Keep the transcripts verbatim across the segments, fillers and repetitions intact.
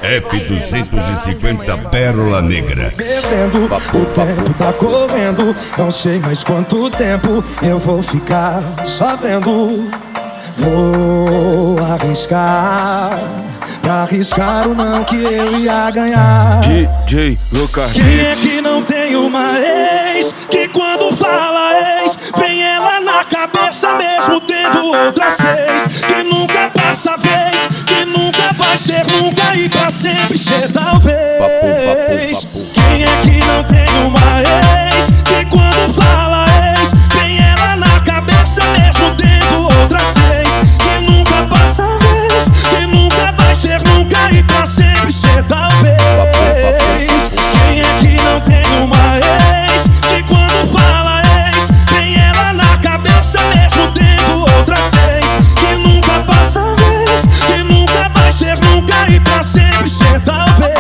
F duzentos e cinquenta Pérola Negra. Bebendo, o tempo tá correndo. Não sei mais quanto tempo eu vou ficar só vendo. Vou arriscar, pra arriscar o não que eu ia ganhar. D J Lucas. Quem é que não tem uma ex, que quando fala ex, vem ela na cabeça mesmo tendo outras seis, que nunca passa vez, que nunca vai ser nunca e pra sempre ser talvez. Quem é que não tem uma ex, que quando fala ex, vem ela na cabeça mesmo tendo outras seis, que nunca passa vez, que nunca vai ser nunca e pra sempre ser talvez. Quem é que não tem uma ex, que quando fala ex, vem ela na cabeça mesmo tendo outras seis, que nunca passa vez, que nunca vai ser nunca e pra sempre ser talvez.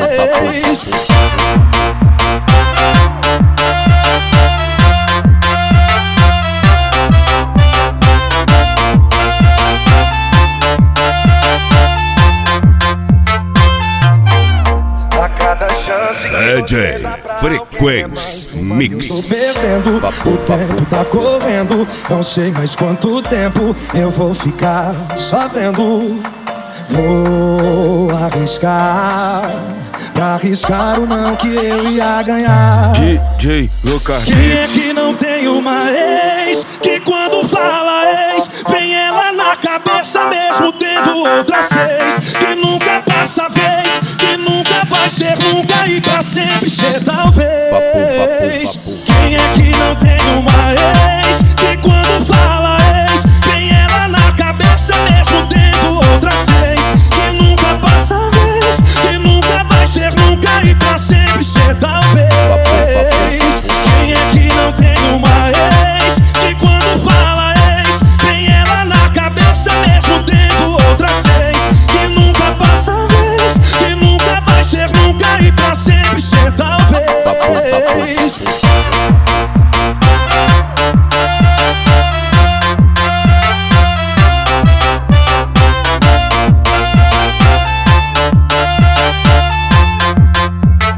D J Frequência Mix. Tô perdendo, o tempo tá correndo. Não sei mais quanto tempo eu vou ficar só vendo. Vou arriscar, pra arriscar o não que eu ia ganhar. D J Lucas. Quem é que não tem uma ex, que quando fala ex, vem ela na cabeça mesmo tendo outras seis, que nunca passa vez, que nunca vai ser nunca e pra sempre ser talvez. Quem é que não tem uma ex, que quando fala